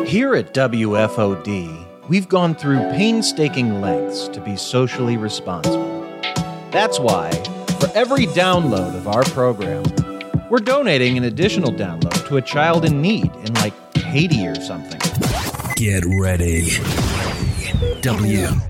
Here at WFOD, we've gone through painstaking lengths to be socially responsible. That's why, for every download of our program, we're donating an additional download to a child in need in, like, Haiti or something. Get ready. WFOD.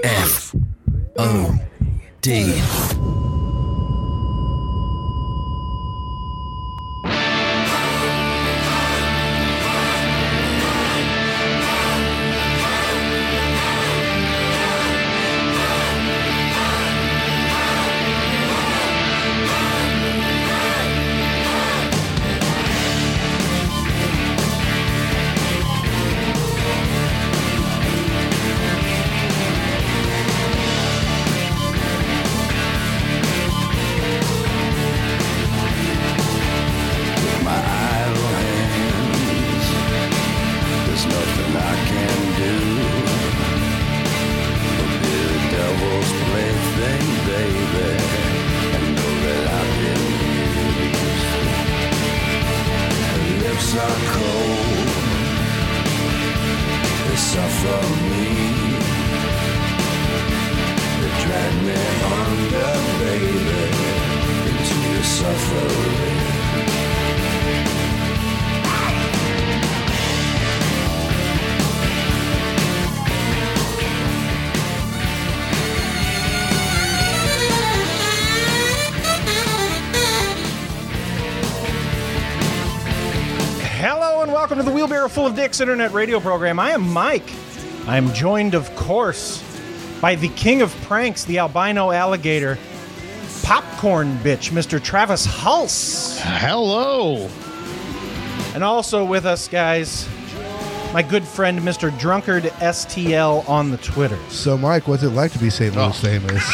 Welcome to the Wheelbarrow Full of Dicks internet radio program. I am Mike. I am joined, of course, by the king of pranks, the albino alligator, popcorn bitch, Mr. Travis Hulse. Hello. And also with us, guys, my good friend, Mr. Drunkard STL on the Twitter. So, Mike, what's it like to be St. Louis famous?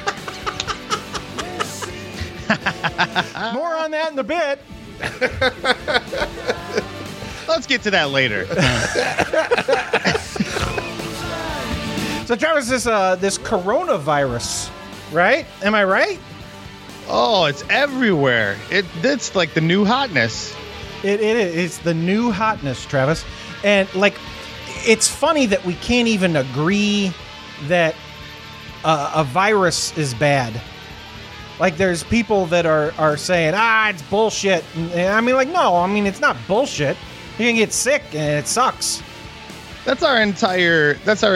More on that in a bit. Let's get to that later. So, Travis, this coronavirus, right? Am I right? Oh, it's everywhere. It's like the new hotness. It's the new hotness, Travis. And, like, it's funny that we can't even agree that a virus is bad. Like, there's people that are saying, it's bullshit. And I mean, like, no, I mean, it's not bullshit. You can get sick, and it sucks. That's our entire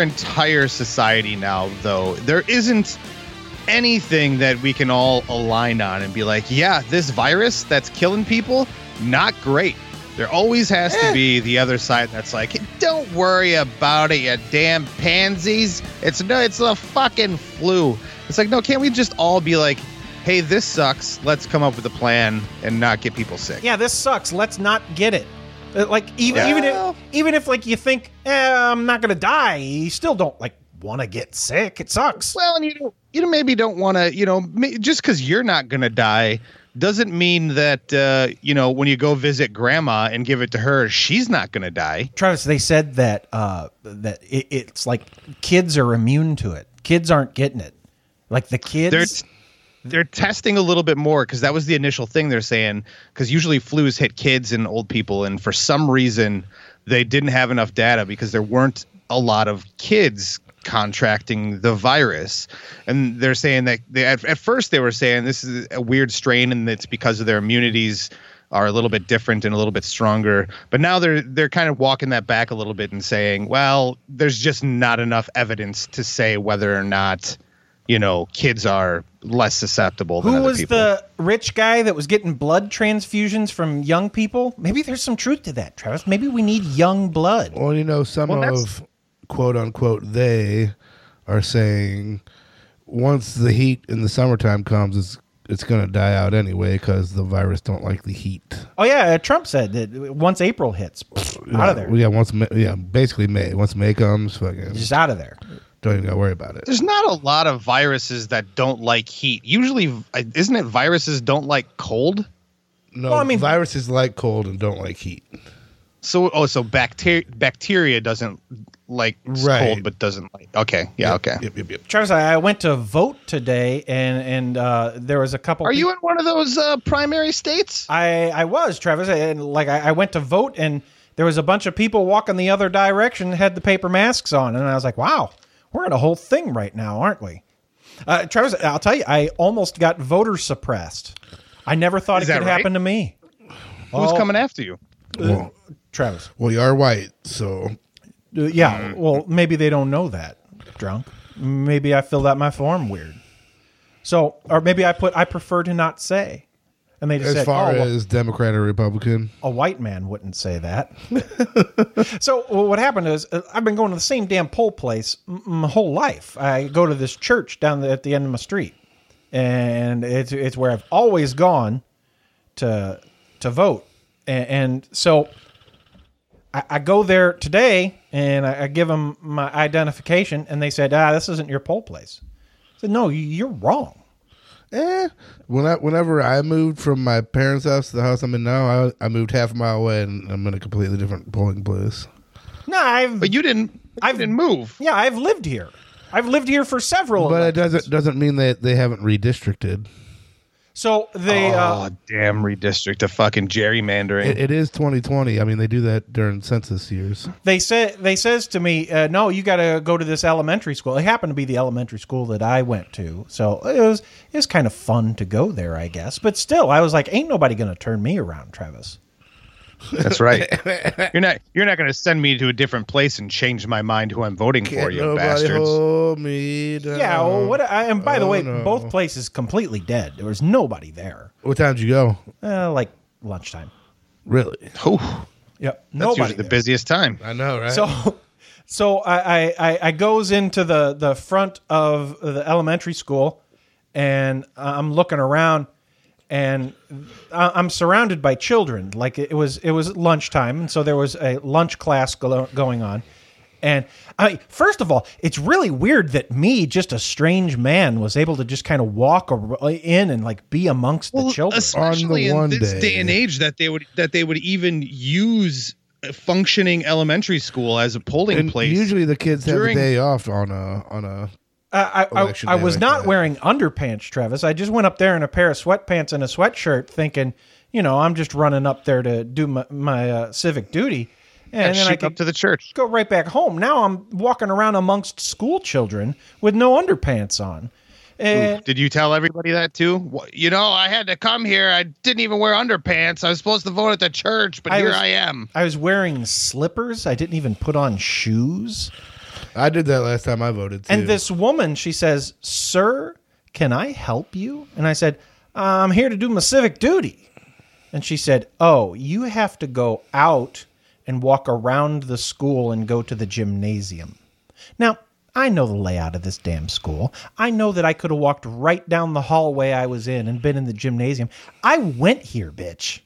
society now, though. There isn't anything that we can all align on and be like, yeah, this virus that's killing people, not great. There always has to be the other side that's like, don't worry about it, you damn pansies. It's a fucking flu. It's like, no, can't we just all be like, hey, this sucks. Let's come up with a plan and not get people sick. Yeah, this sucks. Let's not get it. Like, even if like you think, I'm not gonna die, you still don't like want to get sick. It sucks. Well, and you maybe don't want to, just because you're not gonna die doesn't mean that when you go visit grandma and give it to her, she's not gonna die. Travis, they said that it's like kids are immune to it. Kids aren't getting it. Like the kids. They're testing a little bit more because that was the initial thing they're saying, because usually flus hit kids and old people. And for some reason, they didn't have enough data because there weren't a lot of kids contracting the virus. And they're saying that at first they were saying this is a weird strain and it's because of their immunities are a little bit different and a little bit stronger. But now they're kind of walking that back a little bit and saying, well, there's just not enough evidence to say whether or not kids are less susceptible than other people. Who was the rich guy that was getting blood transfusions from young people? Maybe there's some truth to that, Travis. Maybe we need young blood. Well, some of quote-unquote they are saying once the heat in the summertime comes, it's going to die out anyway because the virus don't like the heat. Oh, yeah. Trump said that once April hits, out of there. Yeah, basically May. Once May comes, fucking just out of there. Don't even gotta worry about it. There's not a lot of viruses that don't like heat. Usually, isn't it viruses don't like cold? No, well, I mean, viruses like cold and don't like heat. So bacteria doesn't like cold but doesn't like. Okay, yeah, okay. Yep. Travis, I went to vote today, and there was a couple. Are you in one of those primary states? I was, Travis, and like I went to vote, and there was a bunch of people walking the other direction that had the paper masks on. And I was like, wow, we're in a whole thing right now, aren't we? Travis, I'll tell you, I almost got voter suppressed. I never thought it could happen to me. Who's coming after you? Travis. Well, you are white, so Yeah, well, maybe they don't know that, drunk. Maybe I filled out my form weird. So, or maybe I prefer to not say. And they just as said, far as Democrat or Republican, a white man wouldn't say that. So what happened is I've been going to the same damn poll place my whole life. I go to this church down at the end of my street, and it's where I've always gone to vote. And so I go there today, and I give them my identification, and they said, this isn't your poll place. I said, no, you're wrong. Whenever I moved from my parents' house to the house I'm in now, I moved half a mile away, and I'm in a completely different polling place. No, But you didn't move. Yeah, I've lived here. I've lived here for several. But elections. it doesn't mean that they haven't redistricted. So they. Damn redistrict, a fucking gerrymandering. It is 2020. I mean, they do that during census years. They says to me, no, you got to go to this elementary school. It happened to be the elementary school that I went to, so it was kind of fun to go there, I guess. But still, I was like, ain't nobody going to turn me around, Travis. That's right. You're not going to send me to a different place and change my mind who I'm voting for, you bastards. Hold me down. Yeah. Well, and by the way, both places completely dead. There was nobody there. What time did you go? Like lunchtime. Really? Oh, Yep. that's Nobody usually the there. busiest time. I know, right? So I goes into the front of the elementary school, and I'm looking around, and I'm surrounded by children. Like it was lunchtime, and so there was a lunch class going on. And I mean, first of all, it's really weird that me, just a strange man, was able to just kind of walk in and like be amongst the children. Especially On the in this one day and age, that they would even use a functioning elementary school as a polling and place. usually the kids have a during- day off on a. election I day was like not that. wearing underpants, Travis. I just went up there in a pair of sweatpants and a sweatshirt, thinking, I'm just running up there to do my civic duty, and then I shoot could up to the church. go right back home. Now I'm walking around amongst school children with no underpants on. And Did you tell everybody that too? I had to come here. I didn't even wear underpants. I was supposed to vote at the church, but here I am. I was wearing slippers. I didn't even put on shoes. I did that last time I voted too. And this woman, she says, "Sir, can I help you?" And I said, "I'm here to do my civic duty." And she said, "Oh, you have to go out and walk around the school and go to the gymnasium." Now, I know the layout of this damn school. I know that I could have walked right down the hallway I was in and been in the gymnasium. I went here, bitch.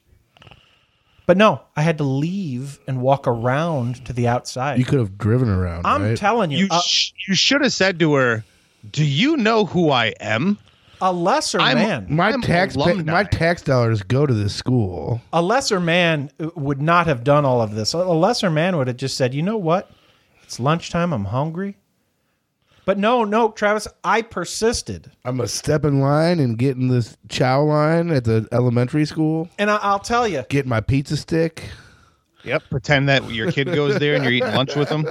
But no, I had to leave and walk around to the outside. you could have driven around. I'm right? telling you, You should have said to her, "Do you know who I am?" a lesser I'm- man. My I'm tax alumni. dollars go to this school. A lesser man would not have done all of this. A lesser man would have just said, "You know what? It's lunchtime. I'm hungry." But no, Travis, I persisted. I'm gonna step in line and get in this chow line at the elementary school. And I'll tell you, Get my pizza stick. Yep. Pretend that your kid goes there and you're eating lunch with them.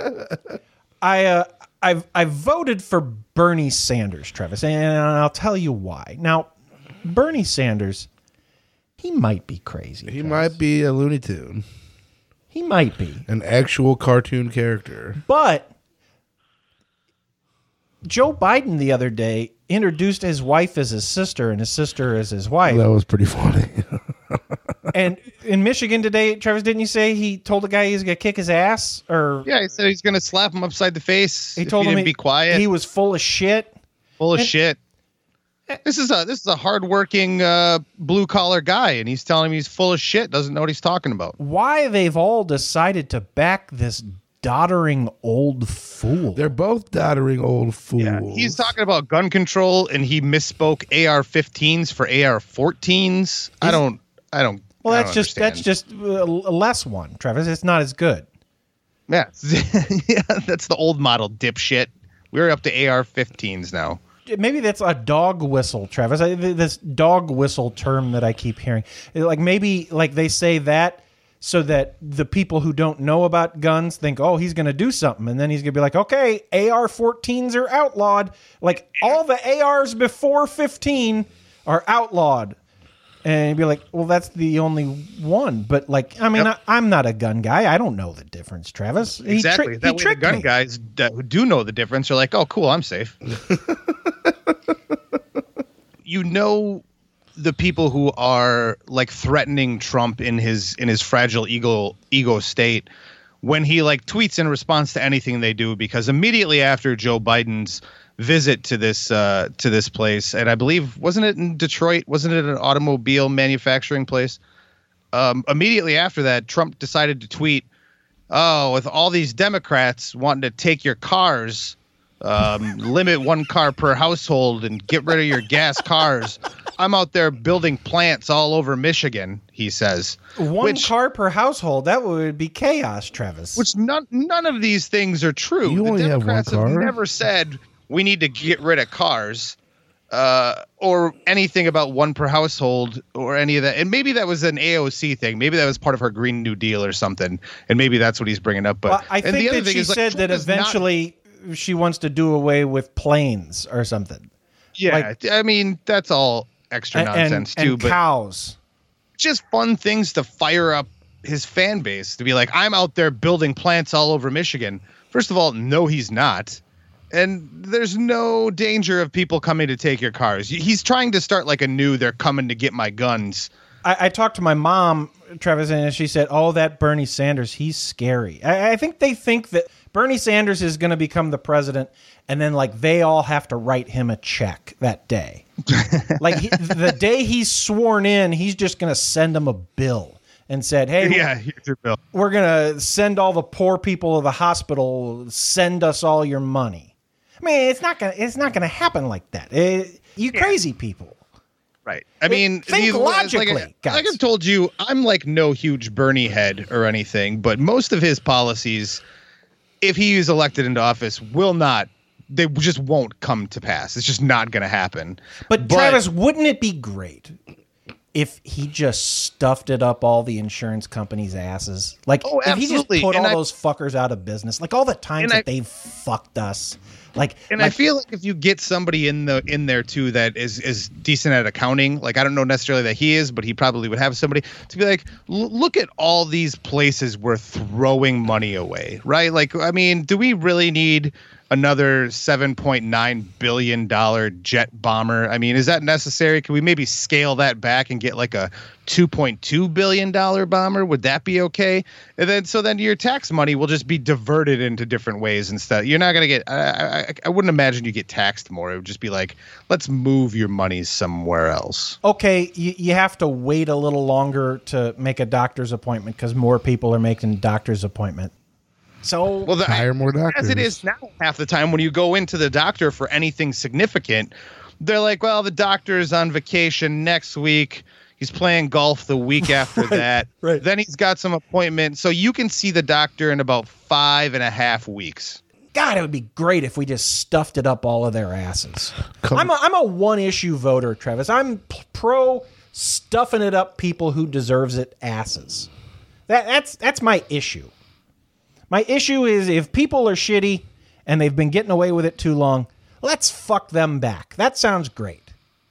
I voted for Bernie Sanders, Travis, and I'll tell you why. Now, Bernie Sanders, he might be crazy. He Travis. might be a Looney Tune, He might be. an actual cartoon character. But Joe Biden the other day introduced his wife as his sister and his sister as his wife. That was pretty funny. And in Michigan today, Travis, didn't you say he told the guy he's going to kick his ass? Or Yeah, he said he's going to slap him upside the face. he if told he him didn't be quiet. he was full of shit. Full of shit. This is a hardworking blue collar guy, and he's telling me he's full of shit. Doesn't know what he's talking about. Why they've all decided to back this doddering old fool? They're both doddering old fools. Yeah, he's talking about gun control, and he misspoke AR-15s for AR-14s. I don't. Well, I that's don't just understand. a less one, Travis. It's not as good. Yeah, yeah, that's the old model, dipshit. We're up to AR-15s now. Maybe that's a dog whistle, Travis. This dog whistle term that I keep hearing. Like maybe like they say that so that the people who don't know about guns think, oh, he's going to do something. And then he's going to be like, okay, AR-14s are outlawed. Like, all the ARs before 15 are outlawed. And you'd be like, well, that's the only one. But, like, I mean, I'm not a gun guy. I don't know the difference, Travis. Exactly. That way the gun guys who do know the difference are like, oh, cool, I'm safe. You know, the people who are like threatening Trump in his fragile ego state when he like tweets in response to anything they do, because immediately after Joe Biden's visit to this place, and I believe, wasn't it in Detroit? Wasn't it an automobile manufacturing place? Immediately after that, Trump decided to tweet, oh, with all these Democrats wanting to take your cars, limit one car per household and get rid of your gas cars, I'm out there building plants all over Michigan, he says. One car per household, that would be chaos, Travis. Which none of these things are true. You only have one car. Have never said we need to get rid of cars or anything about one per household or any of that. And maybe that was an AOC thing. Maybe that was part of her Green New Deal or something. And maybe that's what he's bringing up. But I think that she said that eventually she wants to do away with planes or something. Yeah, like, I mean, that's all extra nonsense too. And cows. Just fun things to fire up his fan base, to be like, I'm out there building plants all over Michigan. First of all, no, he's not. And there's no danger of people coming to take your cars. He's trying to start like a new, they're coming to get my guns. I talked to my mom, Travis, and she said, oh, that Bernie Sanders, he's scary. I think they think that Bernie Sanders is going to become the president, and then like they all have to write him a check that day. Like the day he's sworn in, he's just going to send him a bill and said, hey, here's your bill. We're going to send all the poor people to the hospital, send us all your money. I mean, it's not going to happen like that. Crazy people. Right. I mean, think logically, guys. Like I've told you, I'm like no huge Bernie head or anything, but most of his policies, if he is elected into office, they just won't come to pass. It's just not going to happen. But Travis, wouldn't it be great if he just stuffed it up all the insurance companies' asses? Like, if he just put all those fuckers out of business, like all the times that they've fucked us. I feel like if you get somebody in there too that is decent at accounting, like I don't know necessarily that he is, but he probably would have somebody to be like, look at all these places we're throwing money away, right? Like, I mean, do we really need another $7.9 billion jet bomber? I mean, is that necessary? Can we maybe scale that back and get like a $2.2 billion bomber? Would that be okay? And then your tax money will just be diverted into different ways instead. You're not going to get, I wouldn't imagine you get taxed more. It would just be like, let's move your money somewhere else. Okay, you have to wait a little longer to make a doctor's appointment because more people are making doctor's appointment. So hire more doctors. As it is now, half the time when you go into the doctor for anything significant, they're like, well, the doctor's on vacation next week. He's playing golf the week after that. Right. Then he's got some appointments. So you can see the doctor in about 5.5 weeks. God, it would be great if we just stuffed it up all of their asses. I'm a one-issue voter, Travis. I'm pro stuffing it up people who deserves it asses. That's my issue. My issue is if people are shitty and they've been getting away with it too long, let's fuck them back. That sounds great.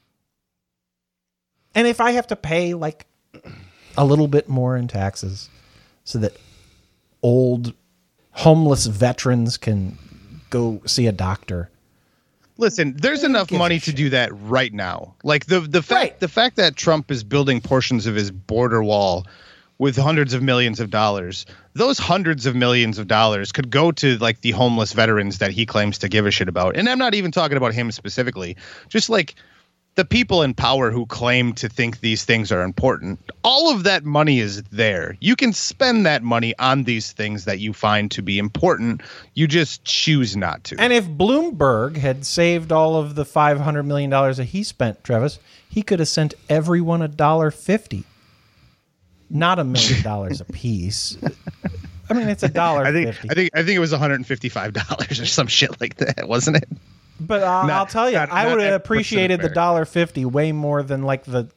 And if I have to pay like a little bit more in taxes so that old homeless veterans can go see a doctor. Listen, there's enough money to do that right now. Like the fact that Trump is building portions of his border wall with hundreds of millions of dollars, those hundreds of millions of dollars could go to like the homeless veterans that he claims to give a shit about. And I'm not even talking about him specifically, just like the people in power who claim to think these things are important. All of that money is there. You can spend that money on these things that you find to be important. You just choose not to. And if Bloomberg had saved all of the $500 million that he spent, Travis, he could have sent everyone $1.50. Not $1 million a piece. I mean, it's $1.50. I think it was $155 or some shit like that, wasn't it? But I'll tell you, I would have appreciated the $1.50 way more than like the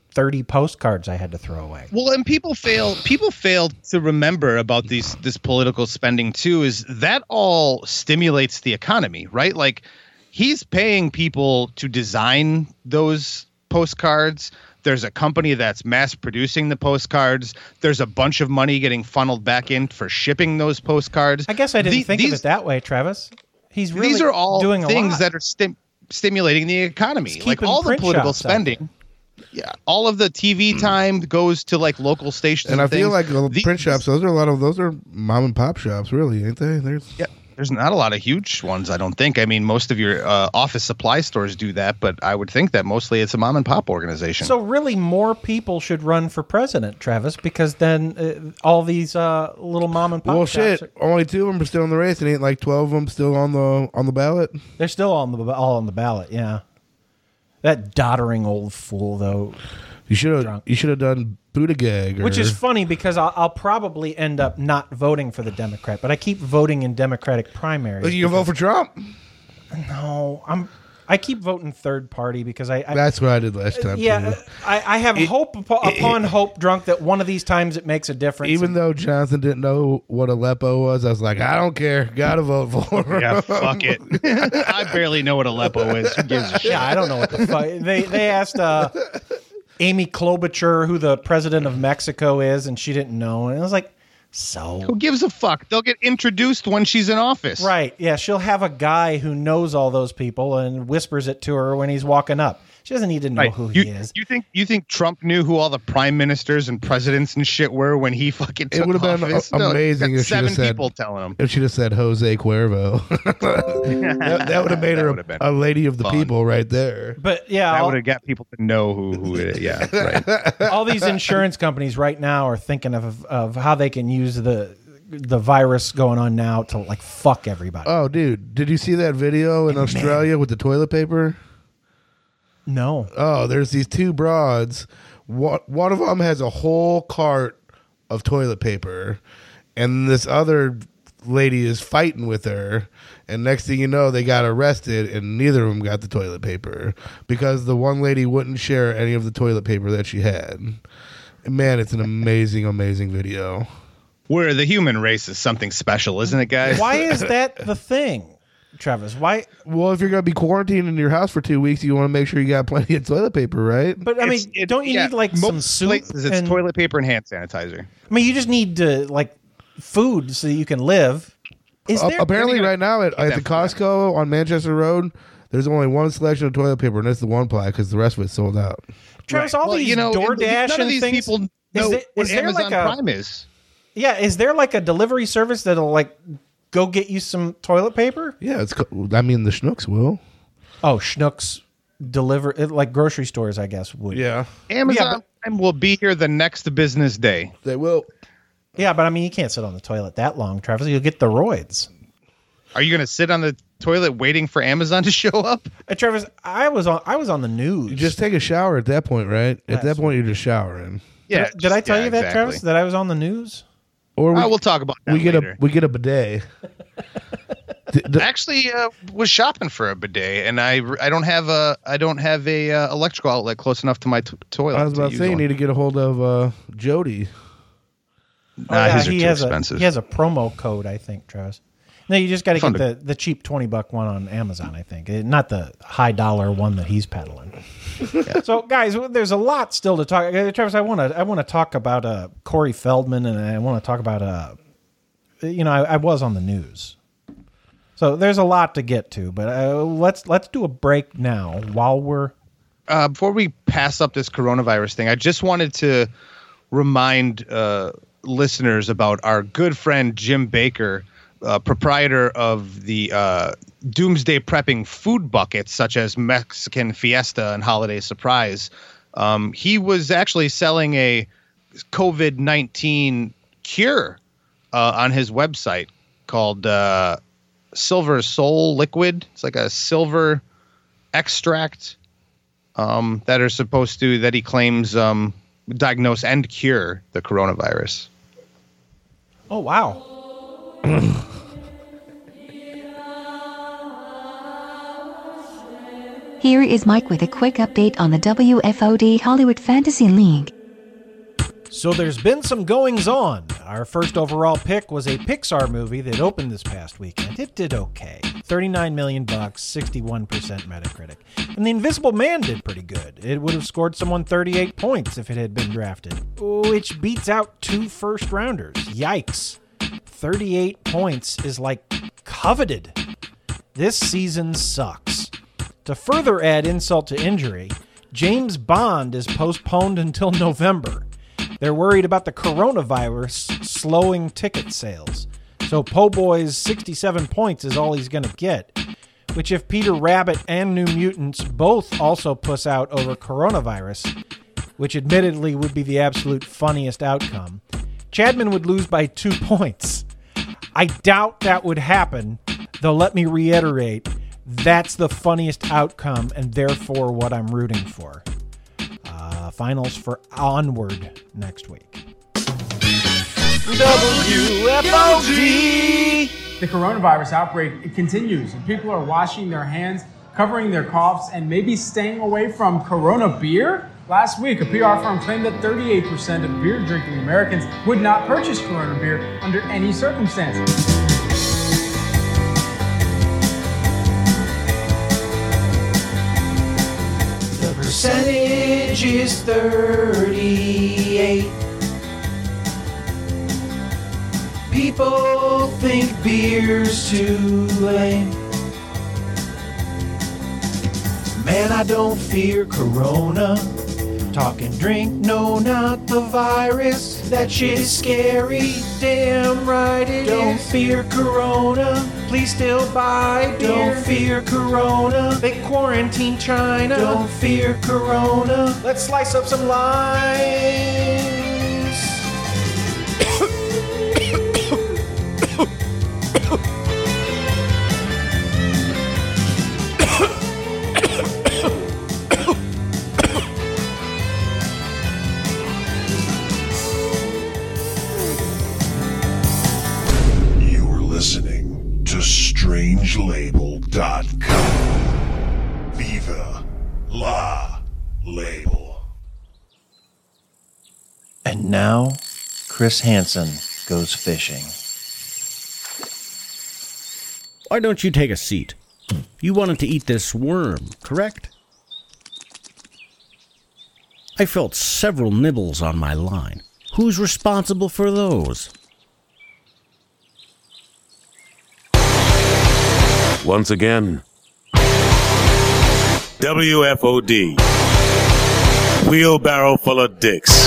30 postcards I had to throw away. Well, and people fail to remember about this political spending too, is that all stimulates the economy, right? Like he's paying people to design those postcards. There's a company that's mass producing the postcards. There's a bunch of money getting funneled back in for shipping those postcards. I guess I didn't think of it that way, Travis. He's really these are all doing things a lot. that are stimulating the economy. He's Like keeping all the print political shops out spending. Yeah, all of the TV time goes to like local stations. And I feel things. like the print shops, those are mom and pop shops, really, ain't they? There's not a lot of huge ones, I don't think. I mean, most of your office supply stores do that, but I would think that mostly it's a mom and pop organization. So really more people should run for president, Travis, because then all these little mom and pop Well, shops shit. Only 2 of them are still in the race, and ain't like 12 of them still on the ballot. they're still all on the ballot, yeah. That doddering old fool, though. You should have done Buttigieg, Which is funny because I'll probably end up not voting for the Democrat, but I keep voting in Democratic primaries. You vote for Trump? No, I keep voting third party because I That's what I did last time. yeah, too. I have hope upon hope, drunk, that one of these times it makes a difference. Even though Johnson didn't know what Aleppo was, I was like, I don't care. Gotta vote for him. yeah, fuck it. I barely know what Aleppo is. Who gives a shit? yeah, I don't know what the fuck they asked. Amy Klobuchar who the president of Mexico is, and she didn't know, and I was like, so Who gives a fuck? They'll get introduced when she's in office. right, yeah, she'll have a guy who knows all those people and whispers it to her when he's walking up. She doesn't need to know Right. who you, he is. You think Trump knew who all the prime ministers and presidents and shit were when he fucking took It would have been office? amazing got if she'd 7 have said, people telling him. if she'd have said Jose Cuervo. that would have made That her would've been a lady of the fun. people right there. But yeah, That would have got people to know who it is. Yeah, right. all these insurance companies right now are thinking of how they can use the virus going on now to like fuck everybody. Oh, dude, did you see that video in Australia with the toilet paper? No. Oh, there's these 2 broads. One of them has a whole cart of toilet paper, and this other lady is fighting with her. And next thing you know, they got arrested, and neither of them got the toilet paper because the one lady wouldn't share any of the toilet paper that she had. And man, it's an amazing, amazing video. Where the human race is something special, isn't it, guys? Why is that the thing, Travis? Why? Well, if you're going to be quarantined in your house for 2 weeks, you want to make sure you got plenty of toilet paper, right? But I mean, don't you need like some most soup? places it's and- toilet paper and hand sanitizer. I mean, you just need to like food so that you can live. Is there Apparently, right now at the them Costco on Manchester Road, there's only one selection of toilet paper, and it's the one ply because the rest of it's sold out. Travis, all Well, these you know, DoorDash none of and these things? people know is what there Amazon like a Prime is. yeah? Is there like a delivery service that'll like go get you some toilet paper? Yeah, I mean, the Schnooks will. Oh, Schnucks deliver it like grocery stores, I guess would. Yeah, Amazon Prime will be here the next business day. they will. Yeah, but I mean, you can't sit on the toilet that long, Travis. You'll get the roids. Are you going to sit on the toilet waiting for Amazon to show up? Travis, I was on the news. You just take a shower at that point, right? At Yes. that point, you're just showering. Yeah. Did I tell you that, exactly. Travis? That I was on the news? Or We'll talk about that we get later. a bidet. Actually, was shopping for a bidet, and I don't have a electrical outlet close enough to my toilet. I was about to say you need to get a hold of Jody. His are too expensive. He has a promo code, I think, Travis. No, you just got to Fun get the cheap $20 one on Amazon, I think. Not the high dollar one that he's peddling. So, guys, there's a lot still to talk. Travis, I want to talk about Corey Feldman, and I want to talk about I was on the news. So there's a lot to get to, but let's do a break now while we're. Before we pass up this coronavirus thing, I just wanted to remind listeners about our good friend Jim Baker, proprietor of the doomsday prepping food buckets such as Mexican Fiesta and Holiday Surprise. He was actually selling a COVID-19 cure on his website called Silver Soul Liquid. It's like a silver extract that he claims diagnose and cure the coronavirus. Oh, wow. Here is Mike with a quick update on the WFOD Hollywood Fantasy League. So there's been some goings-on. Our first overall pick was a Pixar movie that opened this past weekend. It did okay. $39 million, 61% Metacritic. And The Invisible Man did pretty good. It would have scored someone 38 points if it had been drafted, which beats out 2 first-rounders. Yikes. 38 points is like coveted. This season sucks. To further add insult to injury, James Bond is postponed until November. They're worried about the coronavirus slowing ticket sales. So Po' Boy's 67 points is all he's going to get, which if Peter Rabbit and New Mutants both also puss out over coronavirus, which admittedly would be the absolute funniest outcome, Chadman would lose by 2 points. I doubt that would happen, though let me reiterate, that's the funniest outcome and therefore what I'm rooting for. Finals for Onward next week. WFOD! The coronavirus outbreak continues, and people are washing their hands, covering their coughs, and maybe staying away from Corona beer. Last week, a PR firm claimed that 38% of beer-drinking Americans would not purchase Corona beer under any circumstances. Percentage is 38. People think beer's too lame. Man, I don't fear Corona. Talk and drink, no, not the virus. That shit is scary. Damn right it don't is. Don't fear Corona. Please still buy beer. Don't fear Corona. They quarantine China. Don't fear Corona. Let's slice up some limes. Listening to strangelabel.com. Viva la label. And now, Chris Hansen goes fishing. Why don't you take a seat? You wanted to eat this worm, correct? I felt several nibbles on my line. Who's responsible for those? Once again, WFOD, wheelbarrow full of dicks.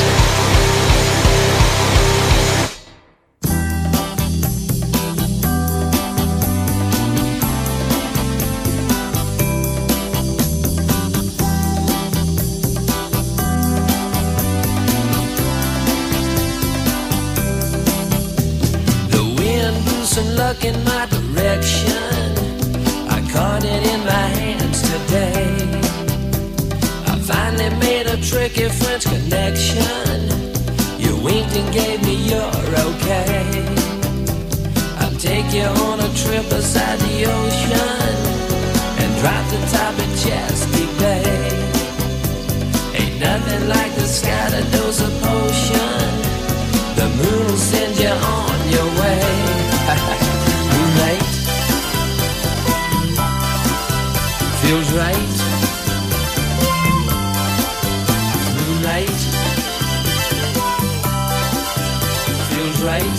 The wind blew some luck in my direction. Caught it in my hands today. I finally made a tricky French connection. You winked and gave me your okay. I'll take you on a trip beside the ocean and drop the top of Chesapeake Bay. Ain't nothing like the sky to dose a potion. The moon will send you on your way. Moonlight feels right. Moonlight feels right.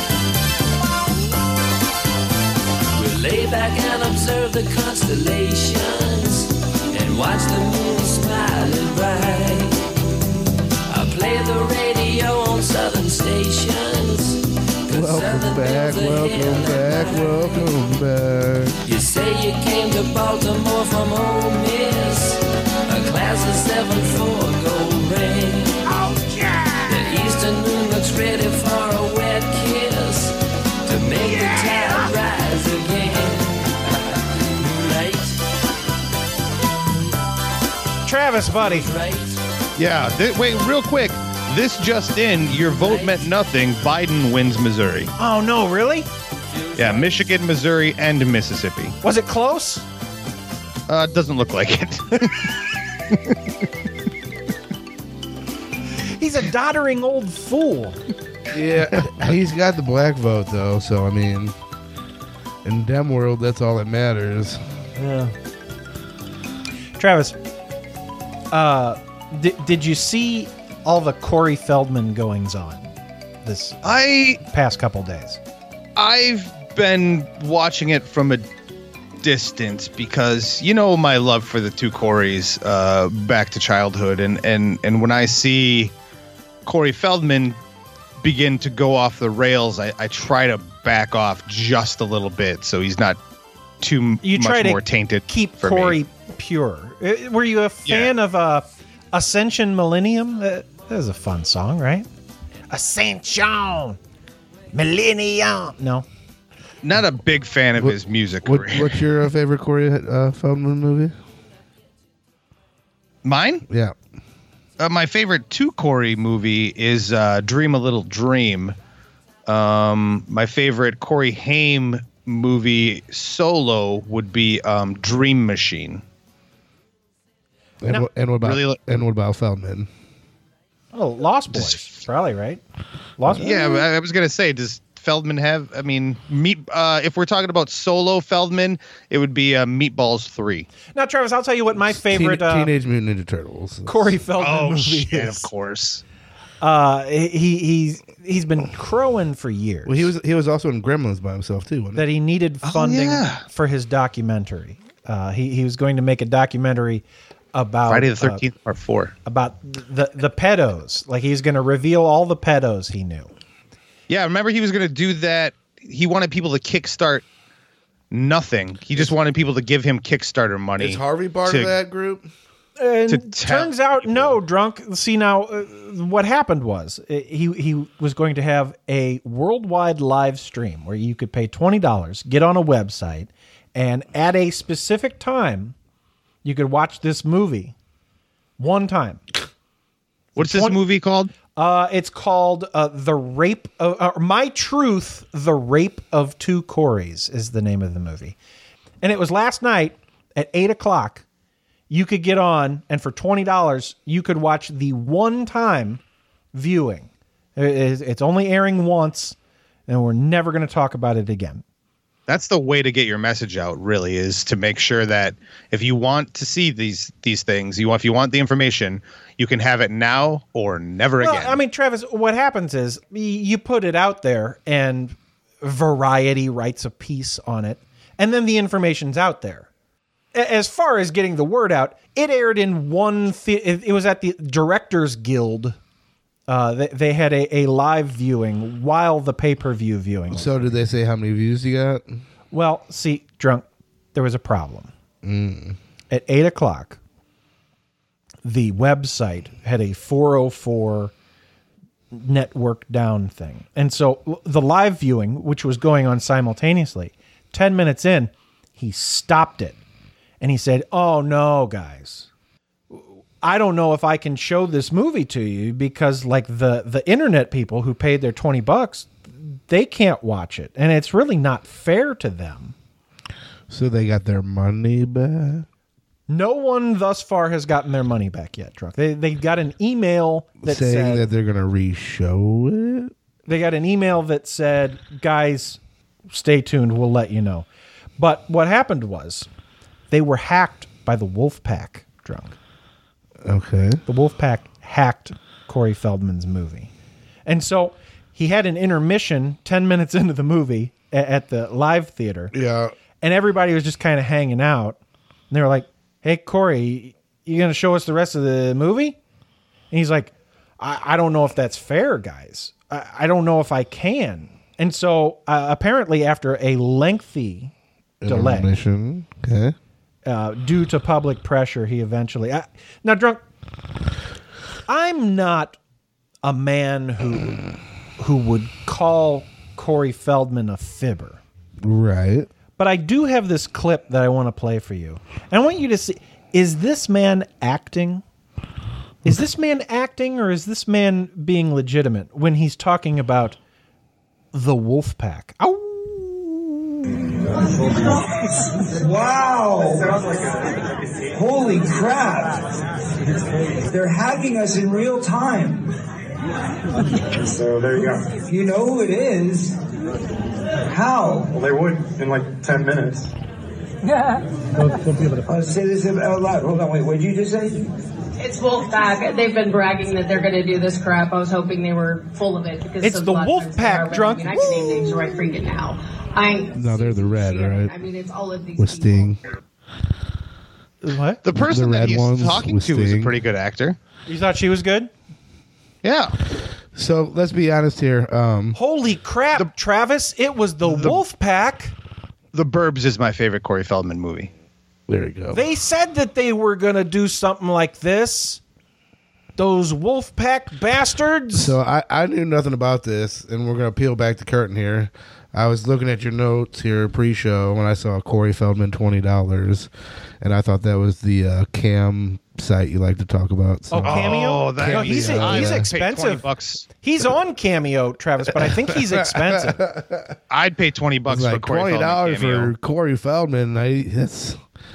We'll lay back and observe the constellations and watch the moon smiling bright. I'll play the radio on southern stations. Welcome back, welcome back, welcome back. You say you came to Baltimore from Ole Miss, a class of 7-4 gold ring. Oh yeah! The eastern moon looks ready for a wet kiss to make the tide rise again. Moonlight. Travis, buddy. Right. Yeah, wait, real quick. This just in, your vote meant nothing. Biden wins Missouri. Oh, no, really? Yeah, Michigan, Missouri, and Mississippi. Was it close? Doesn't look like it. He's a doddering old fool. Yeah, he's got the black vote though, so I mean, in Dem world, that's all that matters. Yeah. Travis, did you see all the Corey Feldman goings on this past couple days? I've been watching it from a distance because you know my love for the two Coreys back to childhood, and when I see Corey Feldman begin to go off the rails, I try to back off just a little bit so he's not too much more tainted. Keep for Corey me. pure. Were you a fan of Ascension Millennium? That was a fun song, right? Ascension Millennium. No. Not a big fan of his music career. What's your favorite Corey Feldman movie? Mine? Yeah. My favorite two Corey movie is Dream a Little Dream. My favorite Corey Haim movie solo would be Dream Machine. And what about Feldman? Oh, Lost Boys, probably, right? Lost Boys. Yeah, I was gonna say, does Feldman have? I mean, if we're talking about solo Feldman, it would be Meatballs 3. Now, Travis, I'll tell you what my favorite Teenage Mutant Ninja Turtles. Corey Feldman movie shit, is. Of course. He's been crowing for years. Well, he was also in Gremlins by himself too. Wasn't that he needed funding for his documentary. He was going to make a documentary about Friday the 13th Part 4 about the pedos. Like he's going to reveal all the pedos he knew. Yeah, remember he was going to do that. He wanted people to kickstart nothing. He just wanted people to give him Kickstarter money. Is Harvey part of that group? And turns out, no, drunk. See, now, what happened was he was going to have a worldwide live stream where you could pay $20, get on a website, and at a specific time, you could watch this movie one time. What's this movie called? It's called The Rape of My Truth, The Rape of Two Coreys is the name of the movie. And it was last night at 8 o'clock. You could get on, and for $20, you could watch the one-time viewing. It's only airing once, and we're never going to talk about it again. That's the way to get your message out, really, is to make sure that if you want to see these things, if you want the information, you can have it now or never again. I mean, Travis, what happens is you put it out there, and Variety writes a piece on it, and then the information's out there. As far as getting the word out, it aired in one. It was at the Directors Guild. They had a live viewing while the pay-per-view viewing. So did they say how many views you got? Well, see, drunk, there was a problem. At 8 o'clock, the website had a 404 network down thing. And so the live viewing, which was going on simultaneously, 10 minutes in, he stopped it. And he said, "Oh, no, guys. I don't know if I can show this movie to you because like the internet people who paid their $20, they can't watch it. And it's really not fair to them." So they got their money back? No one thus far has gotten their money back yet, Truck. They got an email that saying said that they're going to re-show it? They got an email that said, "Guys, stay tuned. We'll let you know." But what happened was they were hacked by the Wolfpack, Drunk. Okay. The Wolfpack hacked Corey Feldman's movie. And so he had an intermission 10 minutes into the movie at the live theater. Yeah. And everybody was just kind of hanging out. And they were like, "Hey, Corey, you going to show us the rest of the movie?" And he's like, I don't know if that's fair, guys. I don't know if I can. And so apparently after a lengthy delay. Intermission. Okay. Due to public pressure, he eventually... now, Drunk, I'm not a man who would call Corey Feldman a fibber. Right. But I do have this clip that I want to play for you. And I want you to see, is this man acting? Is this man acting or is this man being legitimate when he's talking about the Wolfpack? Ow! Wow! Holy crap! They're hacking us in real time. So there you go. You know who it is? How? Well, they would in like 10 minutes. I'll say this out loud. Hold on, wait. What did you just say? It's Wolfpack. They've been bragging that they're going to do this crap. I was hoping they were full of it because it's the Wolfpack drunk. I mean, I can name names right freaking now. No, they're the red, right? I mean, it's all of these with Sting. What? The person that he's talking to is a pretty good actor. You thought she was good? Yeah. So let's be honest here. Holy crap, Travis! It was the Wolfpack. The Burbs is my favorite Corey Feldman movie. There you go. They said that they were going to do something like this. Those Wolfpack bastards. So I knew nothing about this, and we're going to peel back the curtain here. I was looking at your notes here pre-show when I saw Corey Feldman $20, and I thought that was the cam site you like to talk about. So. Oh, Cameo? No, he's expensive. He's on Cameo, Travis, but I think he's expensive. I'd pay $20 for Corey Feldman for Corey Feldman. That's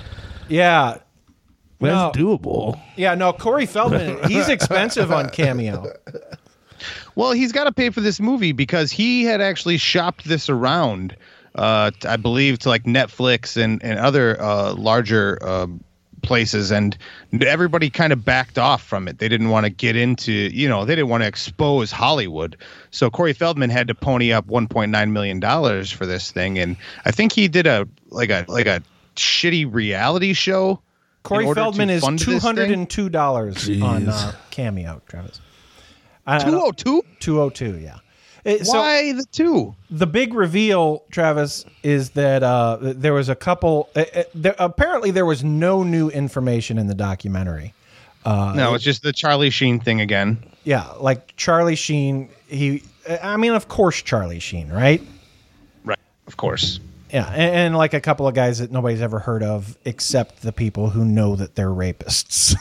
doable. Yeah, no, Corey Feldman, he's expensive on Cameo. Well, he's got to pay for this movie because he had actually shopped this around, I believe, to like Netflix and other larger places, and everybody kind of backed off from it. They didn't want to get into, they didn't want to expose Hollywood. So Corey Feldman had to pony up $1.9 million for this thing, and I think he did a shitty reality show. Corey Feldman is $202 on Cameo, Travis. 202? 202, yeah. Why the 2? The big reveal, Travis, is that there was a couple. Apparently, there was no new information in the documentary. No, it's just the Charlie Sheen thing again. Yeah, like Charlie Sheen. Of course, Charlie Sheen, right? Right, of course. Yeah, and like a couple of guys that nobody's ever heard of, except the people who know that they're rapists.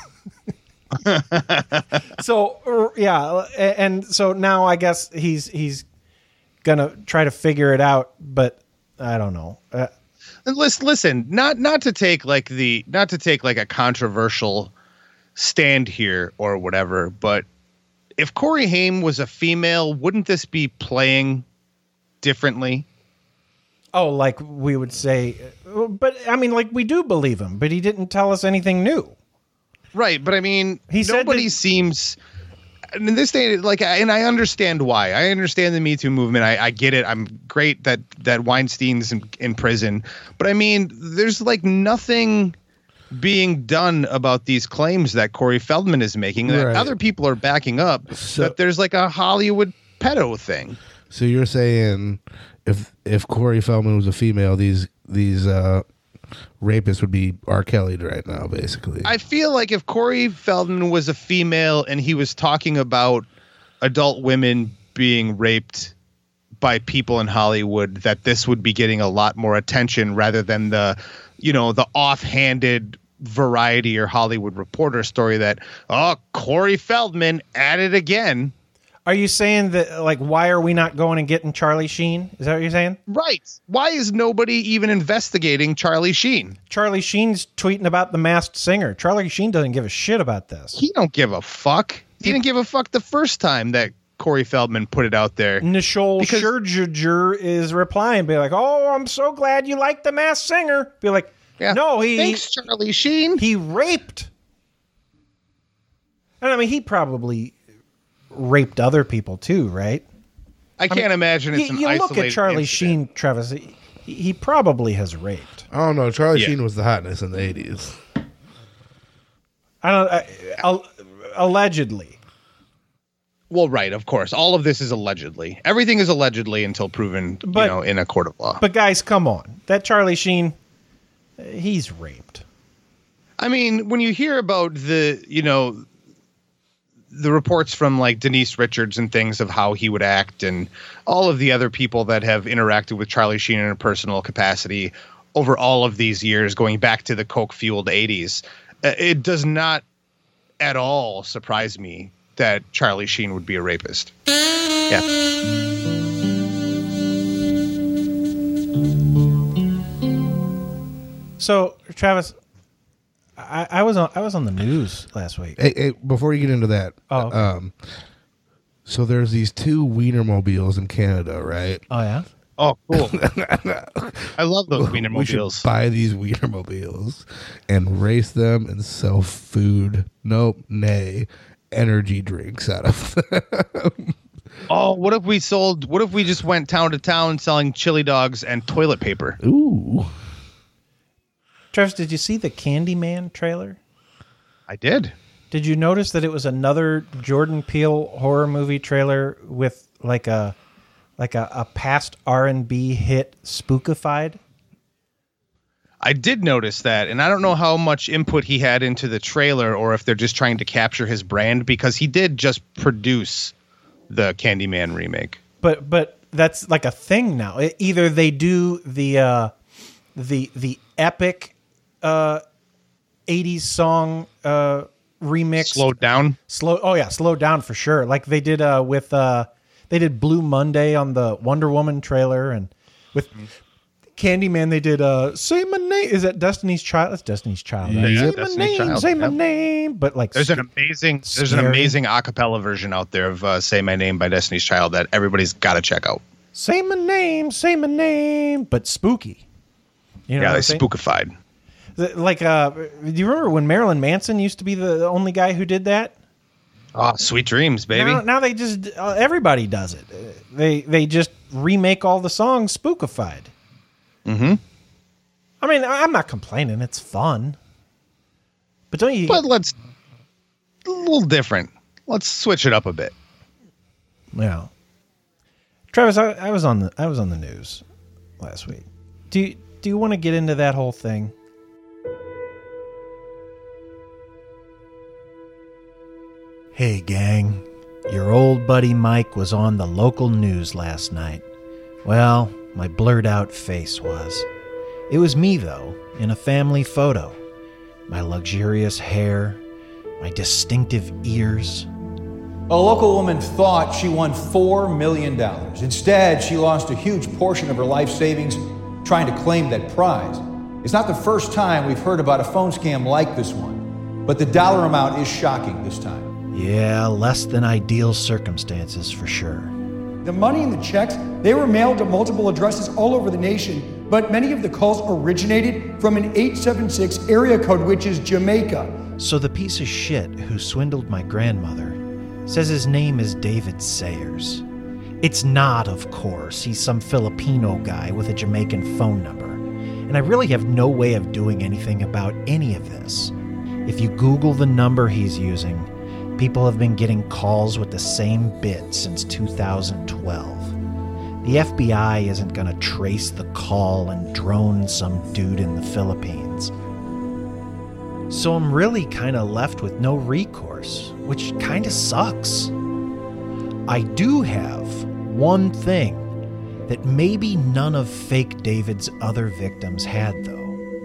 So and so now I guess he's gonna try to figure it out, but I don't know. Listen, not to take like a controversial stand here or whatever, but if Corey Haim was a female, wouldn't this be playing differently? Oh, like we would say, but I mean, like we do believe him, but he didn't tell us anything new. Right, but I mean, nobody seems. In this day, and I understand why. I understand the Me Too movement. I get it. I'm great that Weinstein's in prison, but I mean, there's like nothing being done about these claims that Corey Feldman is making that other people are backing up. That there's like a Hollywood pedo thing. So you're saying if Corey Feldman was a female, these rapists would be R. Kelly right now, basically. I feel like if Corey Feldman was a female and he was talking about adult women being raped by people in Hollywood, that this would be getting a lot more attention rather than the offhanded Variety or Hollywood Reporter story that, Corey Feldman at it again. Are you saying that, like, why are we not going and getting Charlie Sheen? Is that what you're saying? Right. Why is nobody even investigating Charlie Sheen? Charlie Sheen's tweeting about The Masked Singer. Charlie Sheen doesn't give a shit about this. He don't give a fuck. He didn't give a fuck the first time that Corey Feldman put it out there. Nicole Scherzinger is replying, be like, "Oh, I'm so glad you like The Masked Singer." Be like, "No, thanks, Charlie Sheen. He raped." And I mean, he probably raped other people too, right? I can't imagine it's you look at Charlie Sheen, Travis. He probably has raped. I don't know. Charlie Sheen was the hotness in the 80s. Allegedly. Well, right, of course. All of this is allegedly. Everything is allegedly until proven, in a court of law. But guys, come on. That Charlie Sheen, he's raped. I mean, when you hear about the reports from like Denise Richards and things of how he would act and all of the other people that have interacted with Charlie Sheen in a personal capacity over all of these years, going back to the coke-fueled 80s, it does not at all surprise me that Charlie Sheen would be a rapist. Yeah. So Travis, I was on the news last week. Hey, before you get into that, okay. So there's these 2 Wienermobiles in Canada, right? Oh yeah. Oh, cool. I love those We Wienermobiles. should buy these Wienermobiles and race them and sell food. Energy drinks out of them. Oh, what if we just went town to town selling chili dogs and toilet paper? Ooh. Travis, did you see the Candyman trailer? I did. Did you notice that it was another Jordan Peele horror movie trailer with like a past R&B hit spookified? I did notice that, and I don't know how much input he had into the trailer or if they're just trying to capture his brand, because he did just produce the Candyman remake. But that's like a thing now. Either they do the epic 80s song remix. Slowed down? Slowed down for sure. Like they did they did Blue Monday on the Wonder Woman trailer, and with Candyman they did Say My Name. Is that Destiny's Child? That's Destiny's Child. Right? Yeah, say Destiny's my name, Child. say my name. But like there's an amazing a cappella version out there of Say My Name by Destiny's Child that everybody's got to check out. Say my name, but spooky. You know yeah, what they I'm saying? spookified. Like, do you remember when Marilyn Manson used to be the only guy who did that? Oh, Sweet Dreams, baby. Now they just everybody does it. They just remake all the songs spookified. Mm-hmm. I mean, I'm not complaining. It's fun, but don't you? But let's a little different. Let's switch it up a bit. Yeah, Travis, I was on the news last week. Do you want to get into that whole thing? Hey, gang. Your old buddy Mike was on the local news last night. Well, my blurred out face was. It was me, though, in a family photo. My luxurious hair, my distinctive ears. A local woman thought she won $4 million. Instead, she lost a huge portion of her life savings trying to claim that prize. It's not the first time we've heard about a phone scam like this one, but the dollar amount is shocking this time. Yeah, less than ideal circumstances for sure. The money and the checks, they were mailed to multiple addresses all over the nation, but many of the calls originated from an 876 area code, which is Jamaica. So the piece of shit who swindled my grandmother says his name is David Sayers. It's not, of course. He's some Filipino guy with a Jamaican phone number. And I really have no way of doing anything about any of this. If you Google the number he's using, people have been getting calls with the same bit since 2012. The FBI isn't going to trace the call and drone some dude in the Philippines. So I'm really kind of left with no recourse, which kind of sucks. I do have one thing that maybe none of fake David's other victims had, though.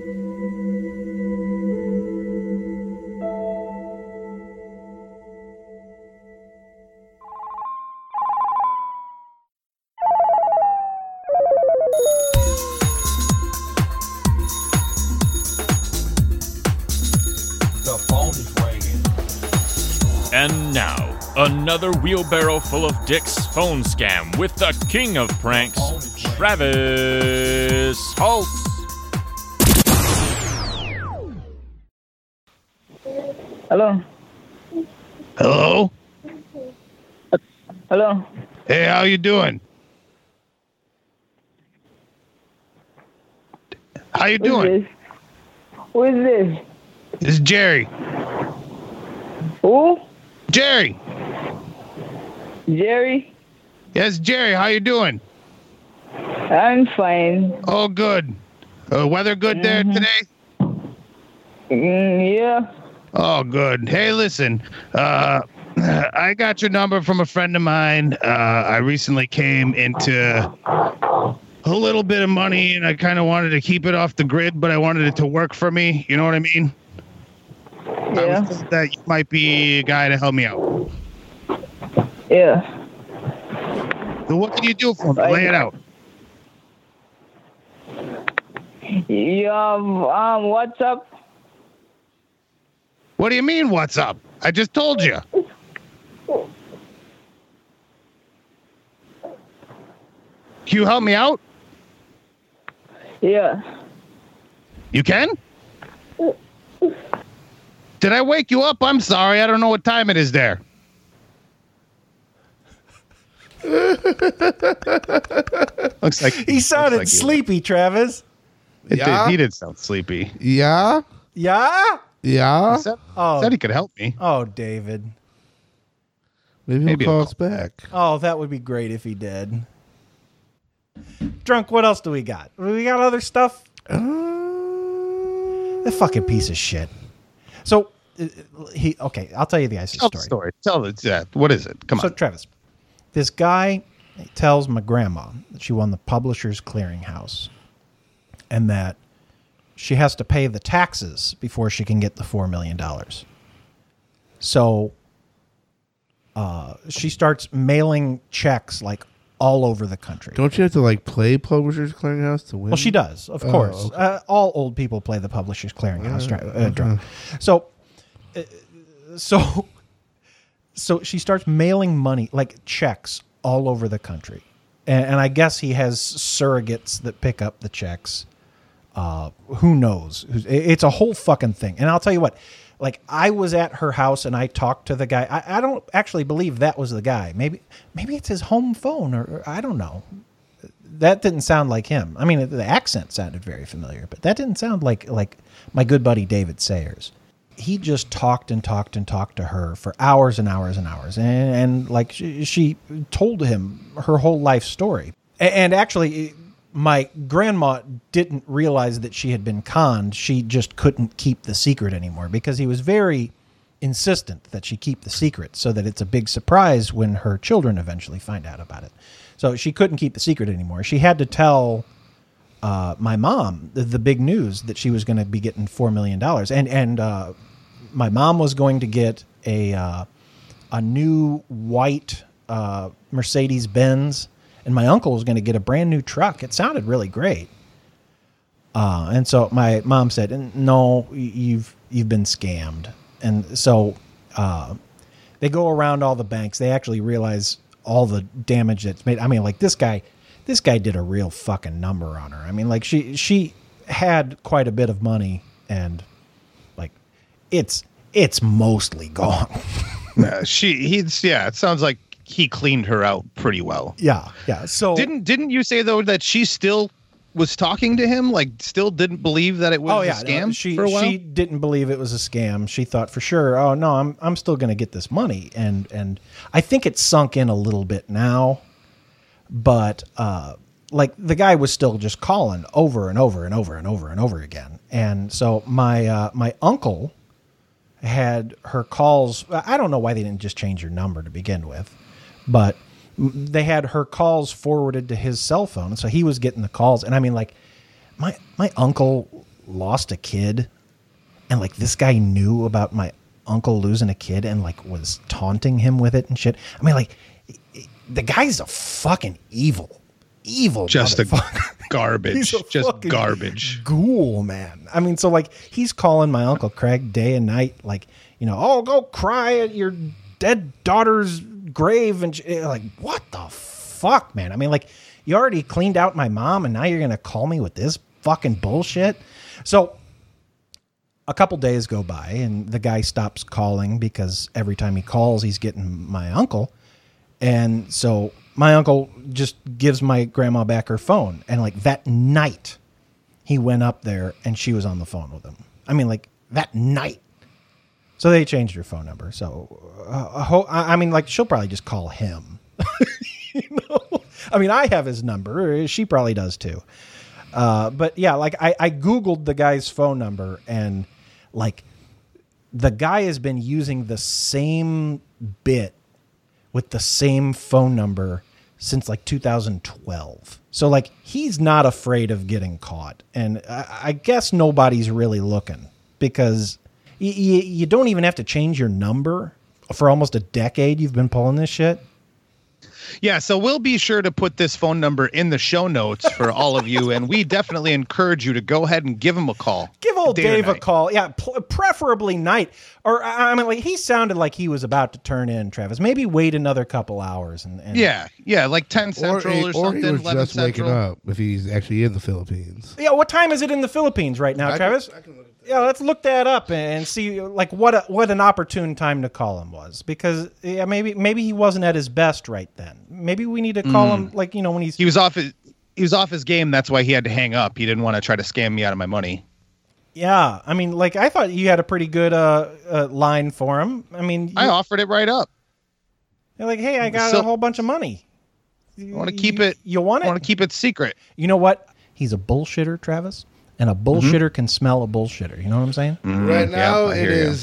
And now, another wheelbarrow full of dicks phone scam with the king of pranks, Travis Holtz. Hello. Hello? Hello. Hey, how you doing? How you doing? Who is this? This is Jerry. Who? Jerry. Jerry? Yes, Jerry. How you doing? I'm fine. Oh, good. Weather good there today? Yeah. Oh, good. Hey, listen. I got your number from a friend of mine. I recently came into a little bit of money, and I kind of wanted to keep it off the grid, but I wanted it to work for me. You know what I mean? Yeah. I was told that you might be a guy to help me out. Yeah. So what can you do for me? Lay it out. You have WhatsApp? What do you mean, what's up? I just told you. Can you help me out? Yeah. You can? Did I wake you up? I'm sorry. I don't know what time it is there. Looks like he sounded sleepy, Travis. He did sound sleepy. Yeah? Yeah? Yeah? He said he could help me. Oh, David. Maybe he'll call us back. Oh, that would be great if he did. Drunk, what else do we got? We got other stuff? That fucking piece of shit. So, okay, I'll tell you the guy's story. Tell it. What is it? Come on. So, Travis, this guy tells my grandma that she won the Publishers Clearinghouse and that she has to pay the taxes before she can get the $4 million. So, she starts mailing checks like all over the country. Don't you have to play Publishers Clearinghouse to win? Well, she does, of course. Okay. All old people play the Publishers Clearinghouse drunk. So she starts mailing money, like checks, all over the country. And I guess he has surrogates that pick up the checks. Who knows? It's a whole fucking thing. And I'll tell you what, I was at her house and I talked to the guy. I don't actually believe that was the guy. Maybe it's his home phone or I don't know. That didn't sound like him. I mean, the accent sounded very familiar, but that didn't sound like my good buddy David Sayers. He just talked and talked and talked to her for hours and hours and hours. And she told him her whole life story. And actually, my grandma didn't realize that she had been conned. She just couldn't keep the secret anymore because he was very insistent that she keep the secret so that it's a big surprise when her children eventually find out about it. So she couldn't keep the secret anymore. She had to tell my mom the big news that she was going to be getting $4 million. And my mom was going to get a new white Mercedes Benz. And my uncle was going to get a brand new truck. It sounded really great. And so my mom said, no, you've been scammed. And so they go around all the banks. They actually realize all the damage that's made. I mean, this guy did a real fucking number on her. I mean, she had quite a bit of money and it's mostly gone. It sounds like he cleaned her out pretty well. Yeah. So didn't you say though that she still was talking to him? Still didn't believe that it was a scam for a while? She didn't believe it was a scam. She thought for sure, oh no, I'm still going to get this money. And I think it's sunk in a little bit now, but the guy was still just calling over and over and over and over and over again. And so my uncle had her calls. I don't know why they didn't just change her number to begin with. But they had her calls forwarded to his cell phone. So he was getting the calls. And I mean, my uncle lost a kid. And this guy knew about my uncle losing a kid and was taunting him with it and shit. I mean, the guy's a fucking evil just a garbage. Just garbage. Ghoul, man. I mean, so he's calling my Uncle Craig day and night. Oh, go cry at your dead daughter's grave and what the fuck, man? I mean, you already cleaned out my mom and now you're gonna call me with this fucking bullshit. So a couple days go by and the guy stops calling because every time he calls he's getting my uncle. And so my uncle just gives my grandma back her phone. And that night he went up there and she was on the phone with him. I mean, that night. So they changed her phone number. So, she'll probably just call him. I mean, I have his number. She probably does too. But yeah, I Googled the guy's phone number and the guy has been using the same bit with the same phone number since 2012. So he's not afraid of getting caught. And I guess nobody's really looking because you don't even have to change your number for almost a decade. You've been pulling this shit. Yeah, so we'll be sure to put this phone number in the show notes for all of you, and we definitely encourage you to go ahead and give him a call. Give old Day or Dave a night. call. Yeah, preferably night. Or, I mean, like, he sounded like he was about to turn in, Travis. Maybe wait another couple hours. And Yeah, like 10 Central or something, he was 11 just waking Central. up if he's actually in the Philippines. Yeah, what time is it in the Philippines right now, Travis? Yeah, let's look that up and see like what an opportune time to call him was, because maybe he wasn't at his best right then. Maybe we need to call him like when he was off his game. That's why he had to hang up. He didn't want to try to scam me out of my money. Yeah, I mean, like I thought you had a pretty good line for him. I mean, I offered it right up. You're like, hey, I got a whole bunch of money. I want to keep it. You want it? I want to keep it secret. You know what? He's a bullshitter, Travis. And a bullshitter can smell a bullshitter. You know what I'm saying? Right now it is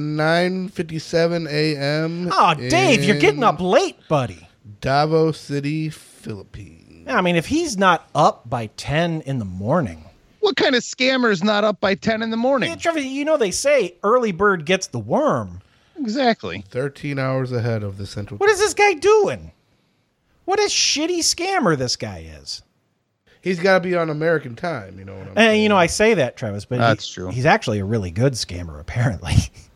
9:57 a.m. Oh, Dave, you're getting up late, buddy. Davao City, Philippines. I mean, if he's not up by 10 in the morning. What kind of scammer is not up by 10 in the morning? Yeah, Trevor, they say early bird gets the worm. Exactly. 13 hours ahead of the Central. What is this guy doing? What a shitty scammer this guy is. He's got to be on American time, you know what I'm saying? And, I say that, Travis, but that's true. He's actually a really good scammer, apparently.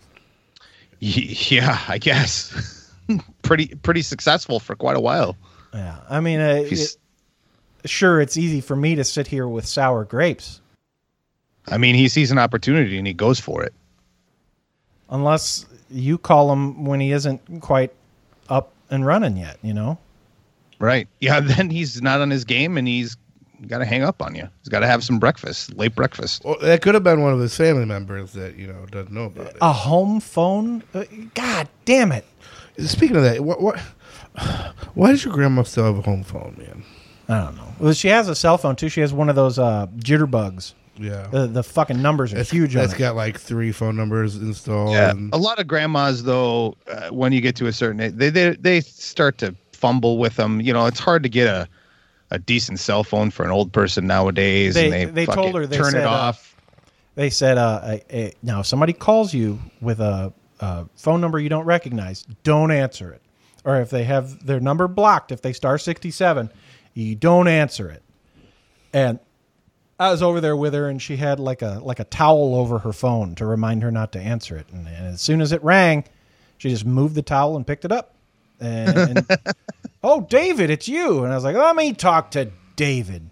Yeah, I guess. pretty successful for quite a while. Yeah, I mean, sure, it's easy for me to sit here with sour grapes. I mean, he sees an opportunity and he goes for it. Unless you call him when he isn't quite up and running yet, Right. Yeah, then he's not on his game and he's got to hang up on you. He's got to have some breakfast, late breakfast. Well, that could have been one of his family members that, doesn't know about it. A home phone? God damn it. Speaking of that, why does your grandma still have a home phone, man? I don't know. Well, she has a cell phone, too. She has one of those jitterbugs. Yeah. The fucking numbers are huge on it. That's got like 3 phone numbers installed. Yeah. A lot of grandmas, though, when you get to a certain age, they start to fumble with them. It's hard to get a decent cell phone for an old person nowadays. They told her, they turn said, it off. They said, now if somebody calls you with a phone number you don't recognize, don't answer it. Or if they have their number blocked, if they star 67, you don't answer it. And I was over there with her, and she had like a towel over her phone to remind her not to answer it. And as soon as it rang, she just moved the towel and picked it up. And oh, David, it's you. And I was like, let me talk to David.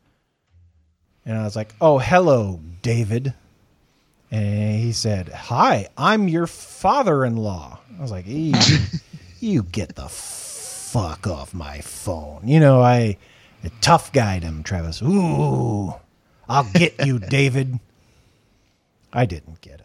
And I was like, oh, hello, David. And he said, hi, I'm your father-in-law. I was like, you get the fuck off my phone. I tough guyed him, Travis. Ooh, I'll get you, David. I didn't get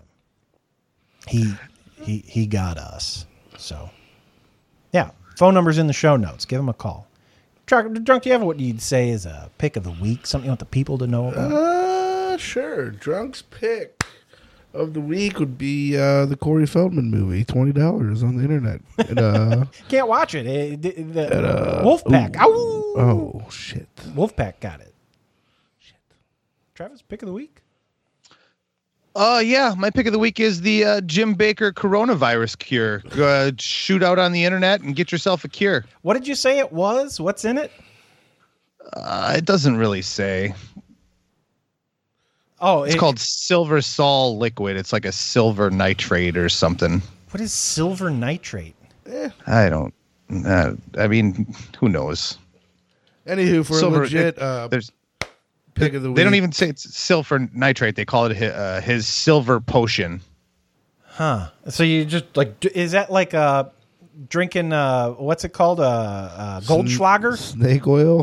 him. He got us. So, yeah, phone number's in the show notes. Give him a call. Drunk, do you have what you'd say is a pick of the week? Something you want the people to know about? Sure. Drunk's pick of the week would be the Corey Feldman movie, $20 on the internet. Can't watch it. Wolfpack. Oh, shit. Wolfpack got it. Shit. Travis, pick of the week? Yeah, my pick of the week is the Jim Baker coronavirus cure. Shoot out on the internet and get yourself a cure. What did you say it was? What's in it? It doesn't really say. Oh, it's called Silver Sol liquid. It's like a silver nitrate or something. What is silver nitrate? I don't. I mean, who knows? Anywho, for silver, a legit there's pick of the week. They don't even say it's silver nitrate. They call it his silver potion. Huh. So you just like, is that like drinking, what's it called? Goldschlager? Snake oil?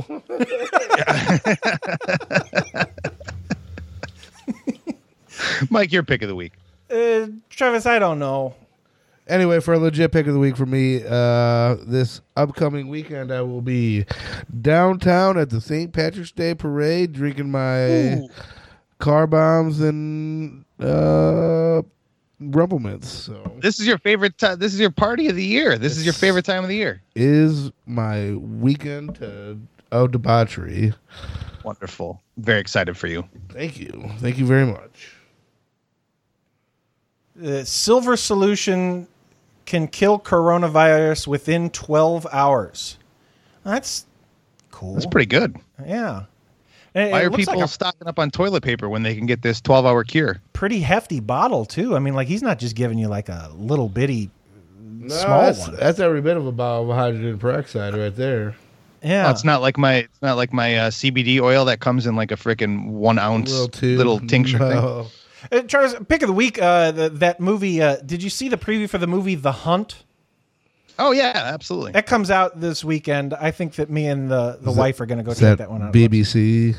Mike, your pick of the week. Travis, I don't know. Anyway, for a legit pick of the week for me, this upcoming weekend, I will be downtown at the St. Patrick's Day Parade, drinking my car bombs and Rumble Mints. So this is your favorite. This is your party of the year. This is your favorite time of the year. Is my weekend of debauchery. Wonderful. Very excited for you. Thank you. Thank you very much. The silver solution can kill coronavirus within 12 hours. That's cool. That's pretty good. Yeah. Why It are looks people like a stocking up on toilet paper when they can get this 12-hour cure? pretty hefty bottle, too. I mean, like, he's not just giving you, like, a little bitty small one. That's every bit of a bottle of hydrogen peroxide right there. Yeah. Oh, it's not like my CBD oil that comes in like a freaking 1 ounce little tincture thing. Charles, pick of the week, that movie, did you see the preview for the movie The Hunt? Oh, yeah, absolutely. That comes out this weekend. I think that me and the wife are going to go Is check that one out. BBC.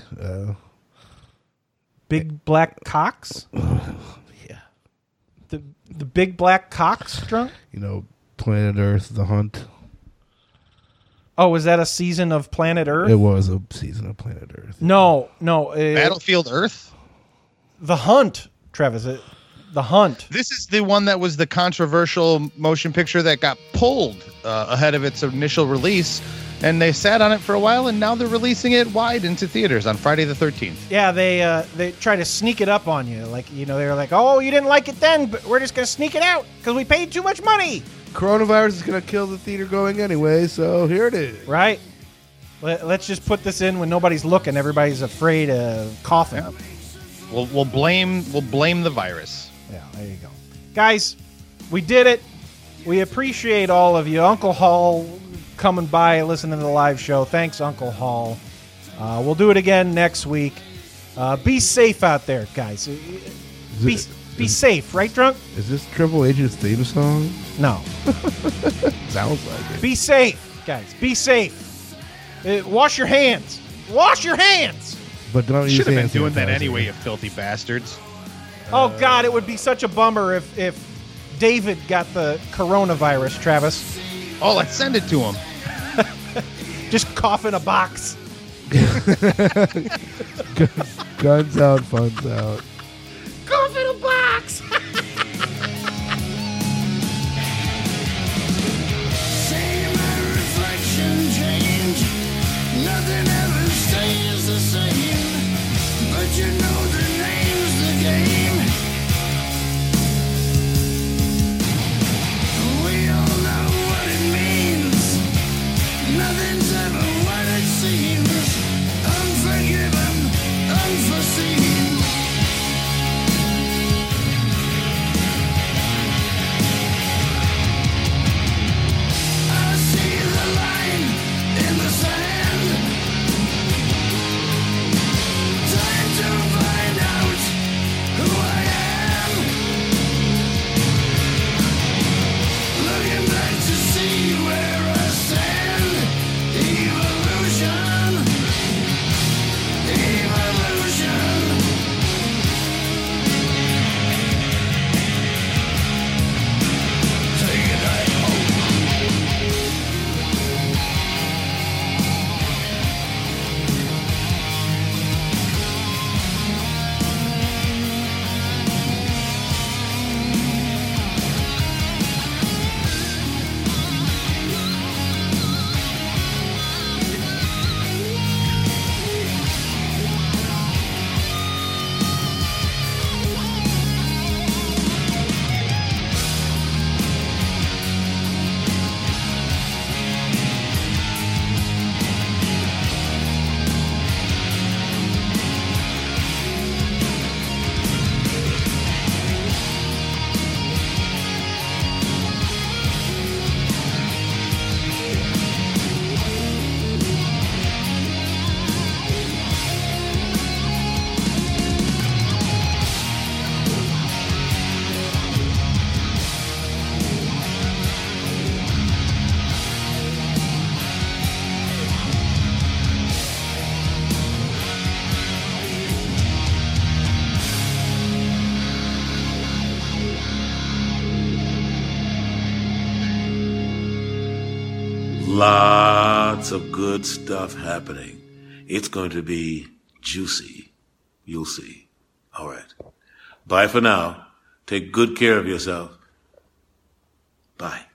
Big Black Cocks? Yeah. The Big Black Cocks, Drunk? You know, Planet Earth, The Hunt. Oh, was that a season of Planet Earth? It was a season of Planet Earth. No. Battlefield Earth? The Hunt, Travis. The Hunt. This is the one that was the controversial motion picture that got pulled ahead of its initial release, and they sat on it for a while, and now they're releasing it wide into theaters on Friday the 13th. Yeah, they try to sneak it up on you. Like, you know, they were like, oh, you didn't like it then, but we're just going to sneak it out because we paid too much money. Coronavirus is going to kill the theater going anyway, so here it is. Right. Let's just put this in when nobody's looking. Everybody's afraid of coughing. Yeah. We'll blame the virus. Yeah, there you go. Guys, we did it. We appreciate all of you. Uncle Hall coming by, listening to the live show. Thanks, Uncle Hall. We'll do it again next week. Be safe out there, guys. Be safe, right, Drunk? Is this Triple H's theme song? No. Sounds like it. Be safe, guys. Be safe. Wash your hands. Wash your hands. But don't use Should have been hand doing that sanitizer. anyway, you filthy bastards. Oh, God, it would be such a bummer if David got the coronavirus, Travis. Oh, let's send it to him. Just cough in a box. Guns out, fun's out. Cough in a box. Nothing ever stays the same, but you know the name's the game. We all know what it means. Nothing's ever what it seems. Unforgiven, unforeseen. I see the line in the sand. Time to find out who I am. Looking back to see where I stand. Evolution. Evolution. Take it right home. Lots of good stuff happening. It's going to be juicy. You'll see. All right. Bye for now. Take good care of yourself. Bye.